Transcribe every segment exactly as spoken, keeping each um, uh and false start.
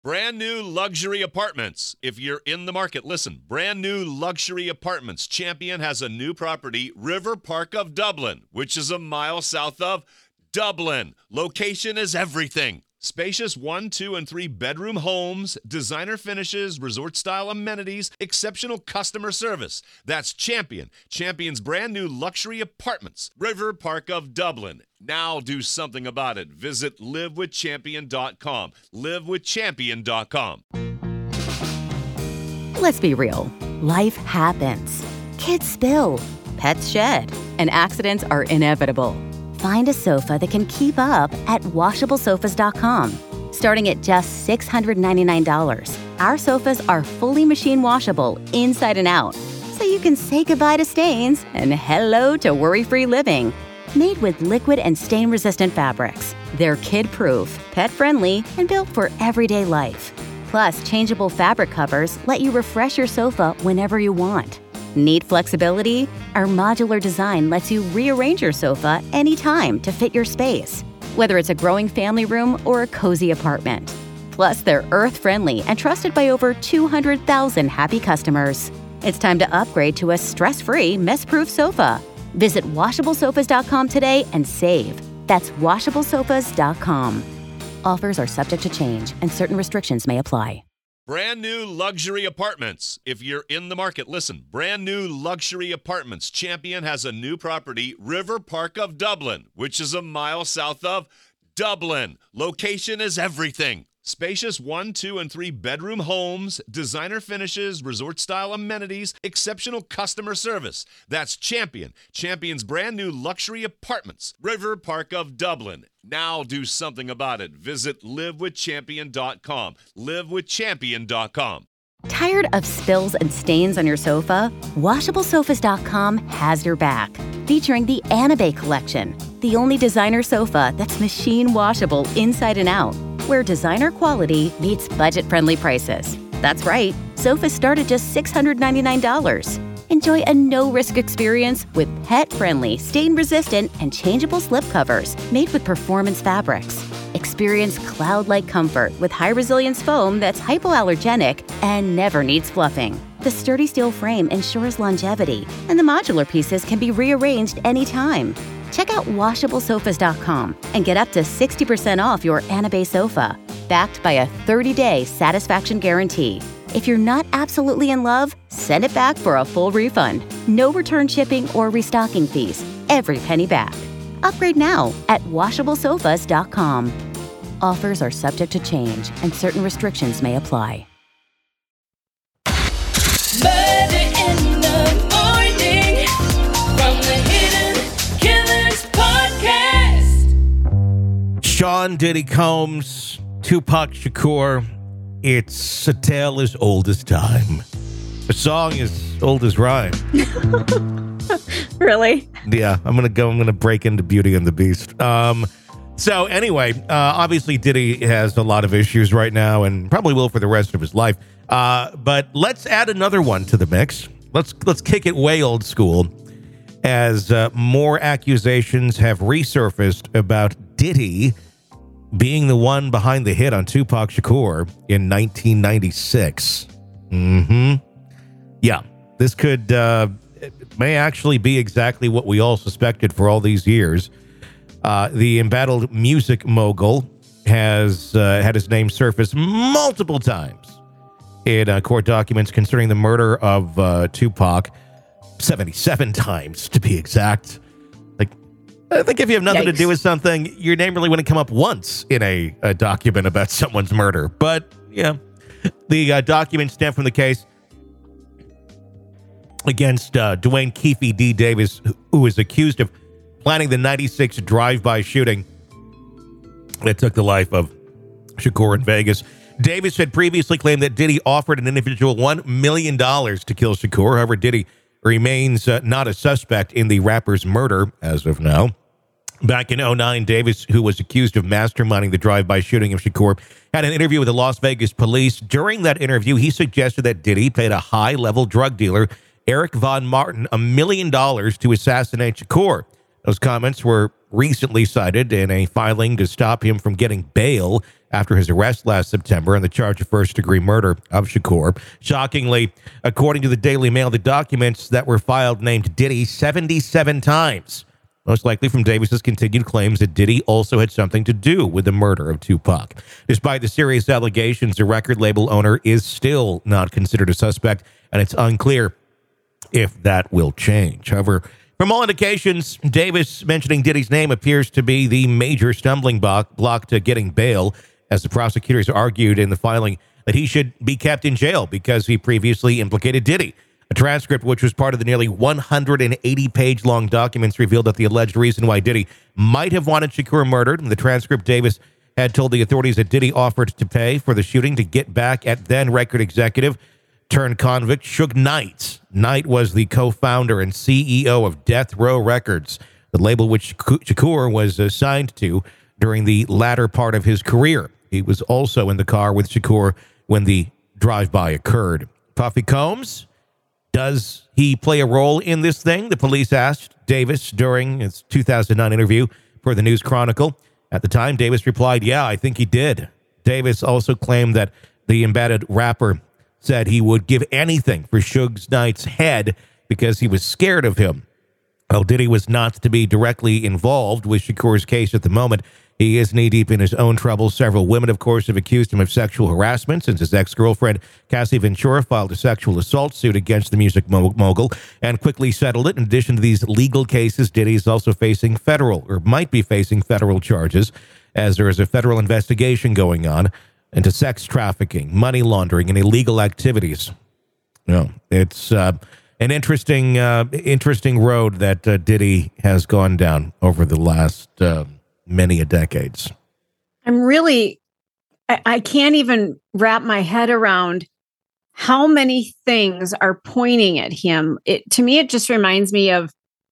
Brand new luxury apartments. If you're in the market, listen. Brand new luxury apartments. Champion has a new property, River Park of Dublin, which is a mile south of Dublin. Location is everything. Spacious one, two, and three bedroom homes, designer finishes, resort-style amenities, exceptional customer service. That's Champion. Champion's brand new luxury apartments, River Park of Dublin. Now do something about it. Visit live with champion dot com. live with champion dot com. Let's be real. Life happens. Kids spill. Pets shed. And accidents are inevitable. Find a sofa that can keep up at washable sofas dot com. Starting at just six hundred ninety-nine dollars, our sofas are fully machine washable inside and out, so you can say goodbye to stains and hello to worry-free living. Made with liquid and stain-resistant fabrics, they're kid-proof, pet-friendly, and built for everyday life. Plus, changeable fabric covers let you refresh your sofa whenever you want. Need flexibility? Our modular design lets you rearrange your sofa anytime to fit your space, whether it's a growing family room or a cozy apartment. Plus, they're earth-friendly and trusted by over two hundred thousand happy customers. It's time to upgrade to a stress-free, mess-proof sofa. Visit washable sofas dot com today and save. That's washable sofas dot com. Offers are subject to change and certain restrictions may apply. Brand new luxury apartments. If you're in the market, listen. Brand new luxury apartments. Champion has a new property, River Park of Dublin, which is a mile south of Dublin. Location is everything. Spacious one, two, and three bedroom homes, designer finishes, resort-style amenities, exceptional customer service. That's Champion. Champion's brand new luxury apartments, River Park of Dublin. Now do something about it. Visit live with champion dot com. live with champion dot com. Tired of spills and stains on your sofa? washable sofas dot com has your back. Featuring the Anabay collection, the only designer sofa that's machine washable inside and out, where designer quality meets budget-friendly prices. That's right, sofas start at just six hundred ninety-nine dollars. Enjoy a no-risk experience with pet-friendly, stain-resistant, and changeable slip covers made with performance fabrics. Experience cloud-like comfort with high-resilience foam that's hypoallergenic and never needs fluffing. The sturdy steel frame ensures longevity, and the modular pieces can be rearranged anytime. Check out washable sofas dot com and get up to sixty percent off your Anabay sofa, backed by a thirty-day satisfaction guarantee. If you're not absolutely in love, send it back for a full refund. No return shipping or restocking fees. Every penny back. Upgrade now at washable sofas dot com. Offers are subject to change and certain restrictions may apply. Murder in the morning from the Hidden Killers podcast. Sean Diddy Combs, Tupac Shakur. It's a tale as old as time. A song as old as rhyme. Really? Yeah, I'm gonna go. I'm gonna break into Beauty and the Beast. Um, so anyway, uh, obviously Diddy has a lot of issues right now, and probably will for the rest of his life. Uh, but let's add another one to the mix. Let's let's kick it way old school, as uh, more accusations have resurfaced about Diddy being the one behind the hit on Tupac Shakur in nineteen ninety-six. Mm-hmm. Yeah, this could uh, may actually be exactly what we all suspected for all these years. Uh, the embattled music mogul has uh, had his name surface multiple times in uh, court documents concerning the murder of uh, Tupac, seventy-seven times to be exact. I think if you have nothing Yikes. to do with something, your name really wouldn't come up once in a, a document about someone's murder. But, yeah, the uh, documents stem from the case against uh, Dwayne Keefe D. Davis, who is accused of planning the ninety-six drive-by shooting that took the life of Shakur in Vegas. Davis had previously claimed that Diddy offered an individual one million dollars to kill Shakur. However, Diddy remains uh, not a suspect in the rapper's murder as of now. Back in oh nine, Davis, who was accused of masterminding the drive-by shooting of Shakur, had an interview with the Las Vegas police. During that interview, he suggested that Diddy paid a high-level drug dealer, Eric Von Martin, a million dollars to assassinate Shakur. Those comments were recently cited in a filing to stop him from getting bail after his arrest last September on the charge of first-degree murder of Shakur. Shockingly, according to the Daily Mail, the documents that were filed named Diddy seventy-seven times, most likely from Davis's continued claims that Diddy also had something to do with the murder of Tupac. Despite the serious allegations, the record label owner is still not considered a suspect, and it's unclear if that will change. However, from all indications, Davis mentioning Diddy's name appears to be the major stumbling block, block to getting bail, as the prosecutors argued in the filing that he should be kept in jail because he previously implicated Diddy. A transcript, which was part of the nearly one hundred eighty page long documents, revealed that the alleged reason why Diddy might have wanted Shakur murdered. In the transcript, Davis had told the authorities that Diddy offered to pay for the shooting to get back at then record executive turned convict Suge Knight. Knight was the co-founder and C E O of Death Row Records, the label which Shakur was assigned to during the latter part of his career. He was also in the car with Shakur when the drive-by occurred. Puffy Combs, does he play a role in this thing? The police asked Davis during his two thousand nine interview for the News Chronicle. At the time, Davis replied, yeah, I think he did. Davis also claimed that the embedded rapper said he would give anything for Suge Knight's head because he was scared of him. While Diddy was not to be directly involved with Shakur's case at the moment, he is knee-deep in his own troubles. Several women, of course, have accused him of sexual harassment since his ex-girlfriend, Cassie Ventura, filed a sexual assault suit against the music mogul and quickly settled it. In addition to these legal cases, Diddy is also facing federal, or might be facing federal charges, as there is a federal investigation going on into sex trafficking, money laundering, and illegal activities. No, it's uh, an interesting, uh, interesting road that uh, Diddy has gone down over the last uh, many a decades. I'm really, I, I can't even wrap my head around how many things are pointing at him. It to me, it just reminds me of,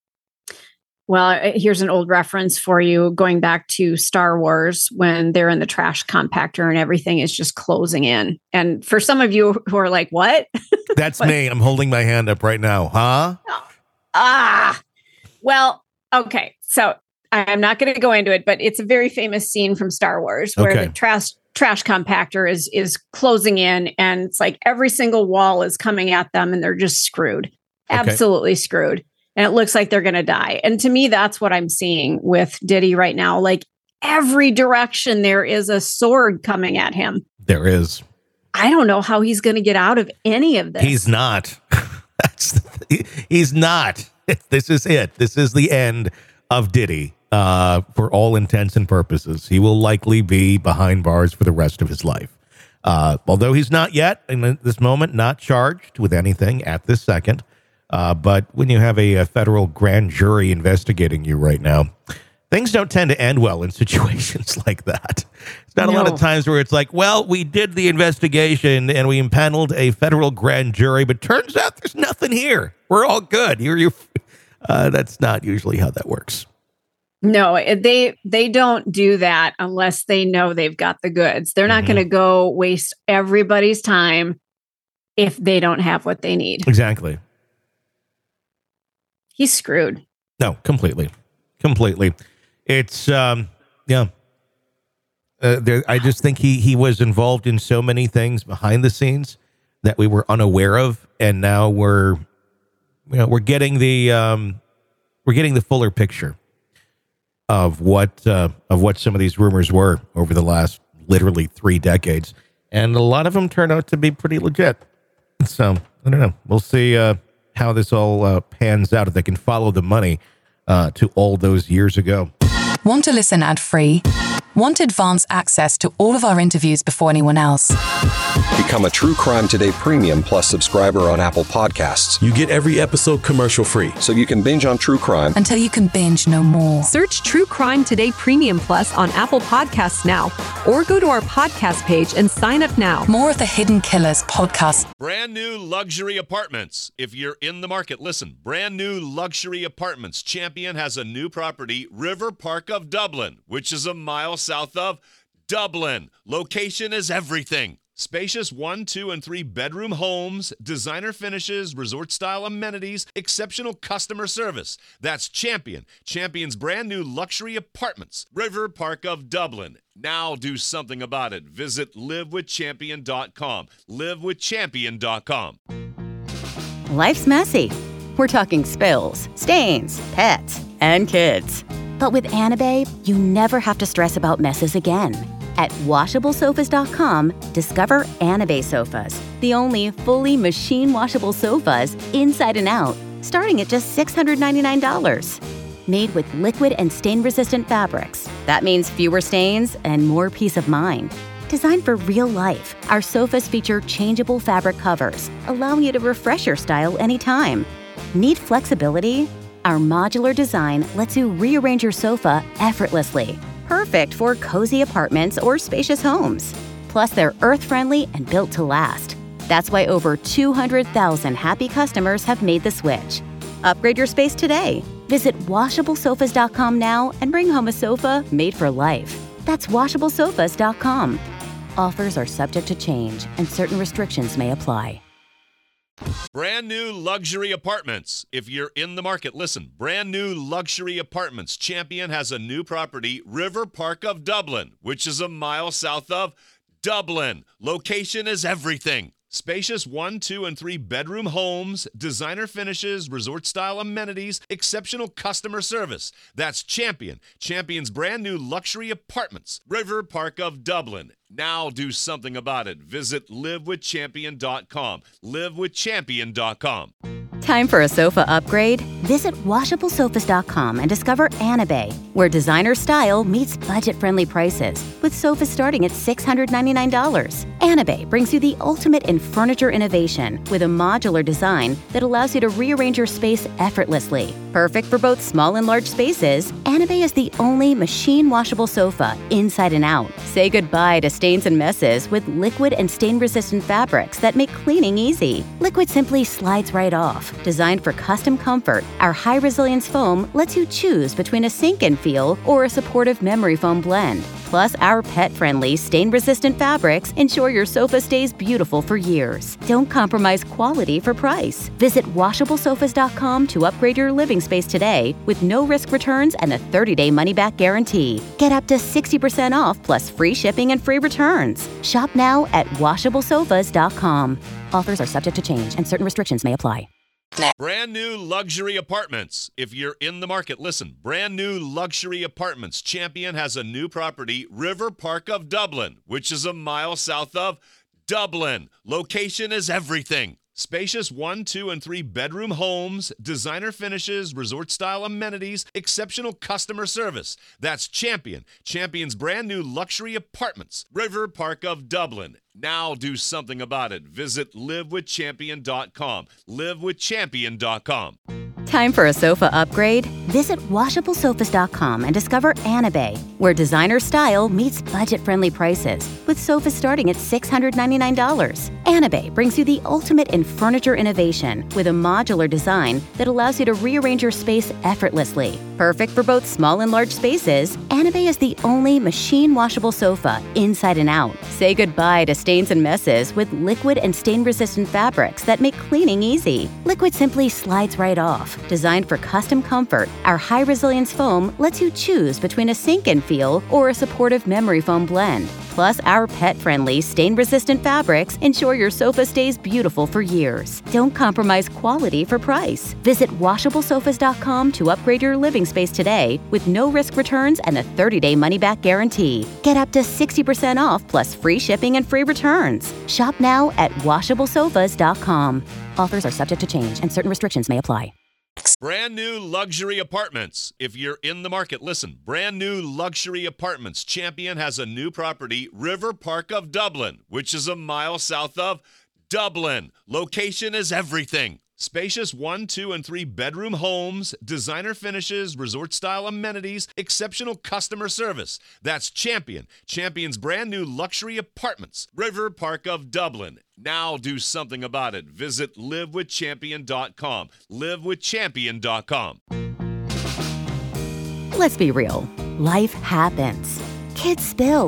well, here's an old reference for you, going back to Star Wars when they're in the trash compactor and everything is just closing in. And for some of you who are like, what? That's me. I'm holding my hand up right now. Huh? Ah, well, okay. So I'm not going to go into it, but it's a very famous scene from Star Wars where Okay. the trash trash compactor is is closing in, and it's like every single wall is coming at them, and they're just screwed, Okay. absolutely screwed, and it looks like they're going to die. And to me, that's what I'm seeing with Diddy right now. Like every direction, there is a sword coming at him. There is. I don't know how he's going to get out of any of this. He's not. That's the, he's not. This is it. This is the end of Diddy. Uh, for all intents and purposes, he will likely be behind bars for the rest of his life. Uh, although he's not yet, in this moment, not charged with anything at this second. Uh, but when you have a, a federal grand jury investigating you right now, things don't tend to end well in situations like that. It's not a lot No. of times where it's like, well, we did the investigation and we impaneled a federal grand jury, but turns out there's nothing here. We're all good. You're, you're, uh, that's not usually how that works. No, they they don't do that unless they know they've got the goods. They're not Mhm. going to go waste everybody's time if they don't have what they need. Exactly. He's screwed. No, completely, completely. It's um, yeah. Uh, there, I just think he he was involved in so many things behind the scenes that we were unaware of, and now we're, you know, we're getting the um, we're getting the fuller picture of what uh, of what some of these rumors were over the last literally three decades, and a lot of them turned out to be pretty legit. So I don't know. We'll see uh, how this all uh, pans out, if they can follow the money uh, to all those years ago. Want to listen ad-free? Want advanced access to all of our interviews before anyone else? Become a True Crime Today Premium Plus subscriber on Apple Podcasts, You get every episode commercial free. so you can binge on true crime Until you can binge no more. Search True Crime Today Premium Plus on Apple Podcasts now, or go to our podcast page and sign up now. More of the Hidden Killers podcast. Brand new luxury apartments. If you're in the market, listen. Brand new luxury apartments. Champion has a new property, River Park of Dublin, which is a mile south of Dublin. Location is everything. Spacious one, two, and three bedroom homes, designer finishes, resort-style amenities, exceptional customer service. That's Champion. Champion's brand new luxury apartments. River Park of Dublin. Now do something about it. Visit live with champion dot com. live with champion dot com. Life's messy. We're talking spills, stains, pets, and kids. But with Anabe, you never have to stress about messes again. At washable sofas dot com, discover Anabe sofas, the only fully machine washable sofas inside and out, starting at just six hundred ninety-nine dollars. Made with liquid and stain-resistant fabrics. That means fewer stains and more peace of mind. Designed for real life, our sofas feature changeable fabric covers, allowing you to refresh your style anytime. Need flexibility? Our modular design lets you rearrange your sofa effortlessly. Perfect for cozy apartments or spacious homes. Plus, they're earth-friendly and built to last. That's why over two hundred thousand happy customers have made the switch. Upgrade your space today. Visit washable sofas dot com now and bring home a sofa made for life. That's washable sofas dot com. Offers are subject to change and certain restrictions may apply. Brand new luxury apartments. If you're in the market, listen. Brand new luxury apartments. Champion has a new property, River Park of Dublin, which is a mile south of Dublin. Location is everything. Spacious one, two, and three bedroom homes, designer finishes, resort-style amenities, exceptional customer service. That's Champion. Champion's brand new luxury apartments. River Park of Dublin. Now do something about it. Visit live with champion dot com. live with champion dot com. Time for a sofa upgrade? Visit washable sofas dot com and discover Anabe, where designer style meets budget-friendly prices, with sofas starting at six hundred ninety-nine dollars. Anabe brings you the ultimate in furniture innovation with a modular design that allows you to rearrange your space effortlessly. Perfect for both small and large spaces, Anabe is the only machine-washable sofa inside and out. Say goodbye to stains and messes with liquid and stain-resistant fabrics that make cleaning easy. Liquid simply slides right off. Designed for custom comfort, our high-resilience foam lets you choose between a sink-in feel or a supportive memory foam blend. Plus, our pet-friendly, stain-resistant fabrics ensure your sofa stays beautiful for years. Don't compromise quality for price. Visit washable sofas dot com to upgrade your living space today with no-risk returns and a thirty-day money-back guarantee. Get up to sixty percent off plus free shipping and free returns. Shop now at washable sofas dot com. Offers are subject to change and certain restrictions may apply. Brand new luxury apartments. If you're in the market, listen. Brand new luxury apartments. Champion has a new property, River Park of Dublin, which is a mile south of Dublin. Location is everything. Spacious one, two, and three bedroom homes, designer finishes, resort-style amenities, exceptional customer service. That's Champion. Champion's brand new luxury apartments. River Park of Dublin. Now do something about it. Visit live with champion dot com. live with champion dot com. Time for a sofa upgrade? Visit washable sofas dot com and discover Anabe, where designer style meets budget-friendly prices, with sofas starting at six hundred ninety-nine dollars. Anabe brings you the ultimate in furniture innovation with a modular design that allows you to rearrange your space effortlessly. Perfect for both small and large spaces, Anabe is the only machine-washable sofa inside and out. Say goodbye to stains and messes with liquid and stain-resistant fabrics that make cleaning easy. Liquid simply slides right off. Designed for custom comfort, our high-resilience foam lets you choose between a sink-in feel or a supportive memory foam blend. Plus, our pet-friendly, stain-resistant fabrics ensure your sofa stays beautiful for years. Don't compromise quality for price. Visit washable sofas dot com to upgrade your living space today with no-risk returns and a thirty-day money-back guarantee. Get up to sixty percent off plus free shipping and free returns. Shop now at washable sofas dot com. Offers are subject to change and certain restrictions may apply. Brand new luxury apartments. If you're in the market, listen. Brand new luxury apartments. Champion has a new property, River Park of Dublin, which is a mile south of Dublin. Location is everything. Spacious one, two, and three bedroom homes, designer finishes, resort-style amenities, exceptional customer service. That's Champion. Champion's brand new luxury apartments. River Park of Dublin. Now do something about it. Visit live with champion dot com. live with champion dot com. Let's be real. Life happens. Kids spill.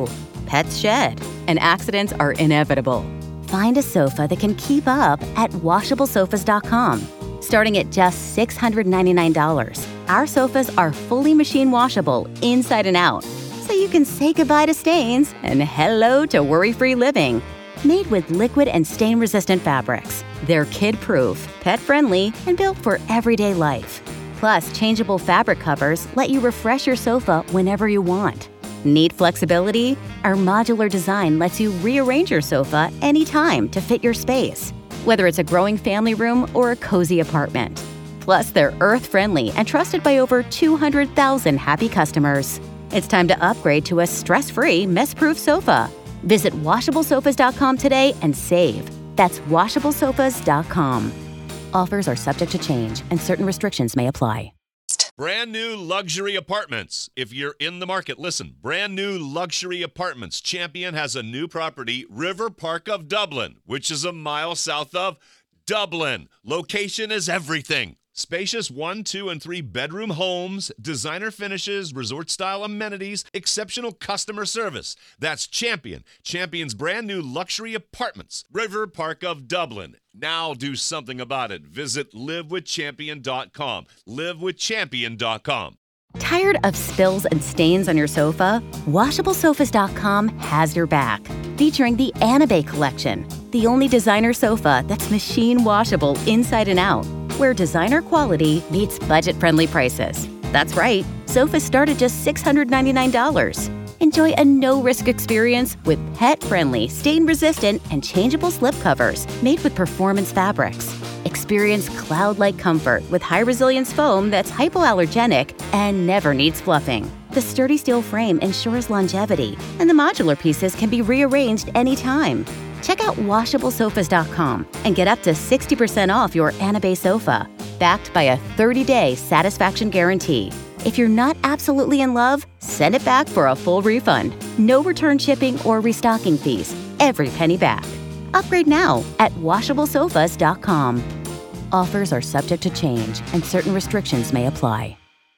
pets shed, and accidents are inevitable. Find a sofa that can keep up at washable sofas dot com. Starting at just six hundred ninety-nine dollars, our sofas are fully machine washable inside and out, so you can say goodbye to stains and hello to worry-free living. Made with liquid and stain-resistant fabrics, they're kid-proof, pet-friendly, and built for everyday life. Plus, changeable fabric covers let you refresh your sofa whenever you want. Need flexibility? Our modular design lets you rearrange your sofa anytime to fit your space, whether it's a growing family room or a cozy apartment. Plus, they're earth-friendly and trusted by over two hundred thousand happy customers. It's time to upgrade to a stress-free, mess-proof sofa. Visit washable sofas dot com today and save. That's washable sofas dot com. Offers are subject to change and certain restrictions may apply. Brand new luxury apartments. If you're in the market, listen. Brand new luxury apartments. Champion has a new property, River Park of Dublin, which is a mile south of Dublin. Location is everything. Spacious one, two, and three bedroom homes, designer finishes, resort-style amenities, exceptional customer service. That's Champion. Champion's brand new luxury apartments, River Park of Dublin. Now do something about it. Visit live with champion dot com. live with champion dot com. Tired of spills and stains on your sofa? washable sofas dot com has your back. Featuring the Anabay collection, the only designer sofa that's machine washable inside and out, where designer quality meets budget-friendly prices. That's right, sofas start at just six hundred ninety-nine dollars. Enjoy a no-risk experience with pet-friendly, stain-resistant, and changeable slip covers made with performance fabrics. Experience cloud-like comfort with high-resilience foam that's hypoallergenic and never needs fluffing. The sturdy steel frame ensures longevity, and the modular pieces can be rearranged anytime. Check out washable sofas dot com and get up to sixty percent off your Anabay sofa, backed by a thirty-day satisfaction guarantee. If you're not absolutely in love, send it back for a full refund. No return shipping or restocking fees. Every penny back. Upgrade now at washable sofas dot com. Offers are subject to change and certain restrictions may apply.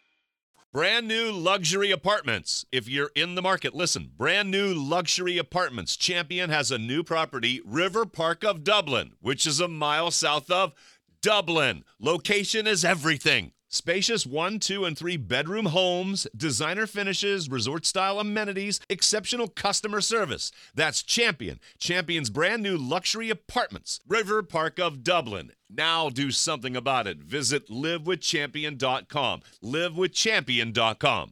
Brand new luxury apartments. If you're in the market, listen. Brand new luxury apartments. Champion has a new property, River Park of Dublin, which is a mile south of Dublin. Location is everything. Spacious one, two, and three bedroom homes, designer finishes, resort-style amenities, exceptional customer service. That's Champion. Champion's brand new luxury apartments, River Park of Dublin. Now do something about it. Visit live with champion dot com. live with champion dot com.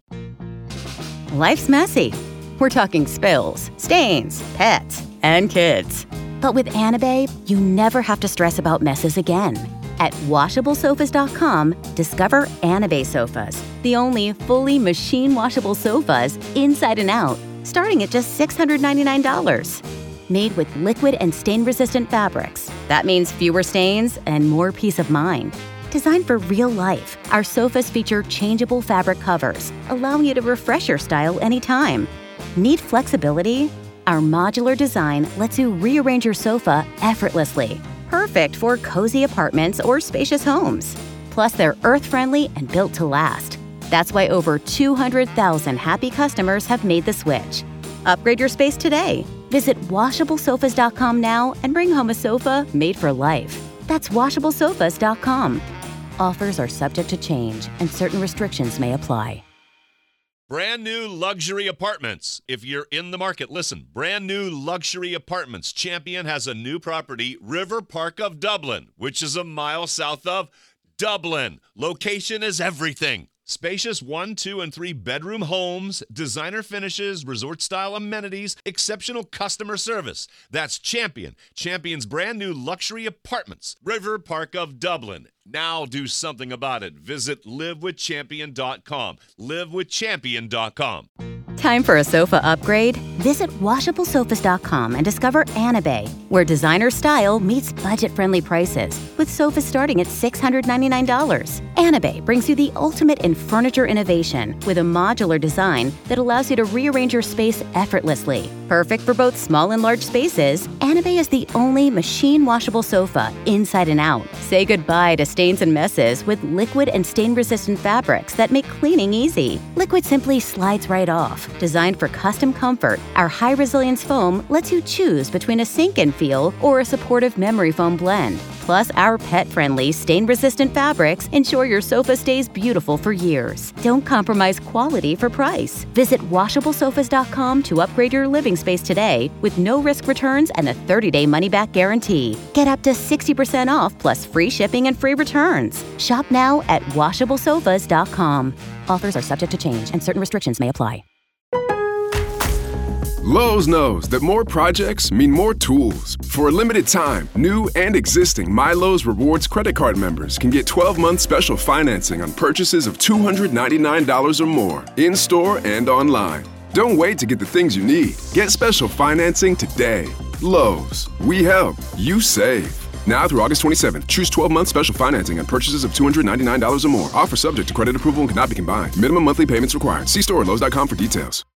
Life's messy. We're talking spills, stains, pets, and kids. But with Anabay, you never have to stress about messes again. At washable sofas dot com, discover Anabay sofas, the only fully machine washable sofas inside and out, starting at just six hundred ninety-nine dollars. Made with liquid and stain-resistant fabrics. That means fewer stains and more peace of mind. Designed for real life, our sofas feature changeable fabric covers, allowing you to refresh your style anytime. Need flexibility? Our modular design lets you rearrange your sofa effortlessly. Perfect for cozy apartments or spacious homes. Plus, they're earth-friendly and built to last. That's why over two hundred thousand happy customers have made the switch. Upgrade your space today. Visit washable sofas dot com now and bring home a sofa made for life. That's washable sofas dot com. Offers are subject to change and certain restrictions may apply. Brand new luxury apartments. If you're in the market, listen. Brand new luxury apartments. Champion has a new property, River Park of Dublin, which is a mile south of Dublin. Location is everything. Spacious one, two, and three bedroom homes, designer finishes, resort-style amenities, exceptional customer service. That's Champion. Champion's brand new luxury apartments, River Park of Dublin. Now do something about it. Visit live with champion dot com. live with champion dot com. Time for a sofa upgrade? Visit washable sofas dot com and discover Anabay, where designer style meets budget-friendly prices, with sofas starting at six hundred ninety-nine dollars. Anabay brings you the ultimate in furniture innovation with a modular design that allows you to rearrange your space effortlessly. Perfect for both small and large spaces, Anabay is the only machine washable sofa inside and out. Say goodbye to stains and messes with liquid and stain-resistant fabrics that make cleaning easy. Liquid simply slides right off. Designed for custom comfort, our high-resilience foam lets you choose between a sink-in feel or a supportive memory foam blend. Plus, our pet-friendly, stain-resistant fabrics ensure your sofa stays beautiful for years. Don't compromise quality for price. Visit washable sofas dot com to upgrade your living space today with no-risk returns and a thirty-day money-back guarantee. Get up to sixty percent off plus free shipping and free returns. Shop now at washable sofas dot com. Offers are subject to change and certain restrictions may apply. Lowe's knows that more projects mean more tools. For a limited time, new and existing MyLowe's Rewards credit card members can get twelve-month special financing on purchases of two hundred ninety-nine dollars or more, in-store and online. Don't wait to get the things you need. Get special financing today. Lowe's. We help. You save. Now through August twenty-seventh, choose twelve-month special financing on purchases of two hundred ninety-nine dollars or more. Offer subject to credit approval and cannot be combined. Minimum monthly payments required. See store at Lowe's dot com for details.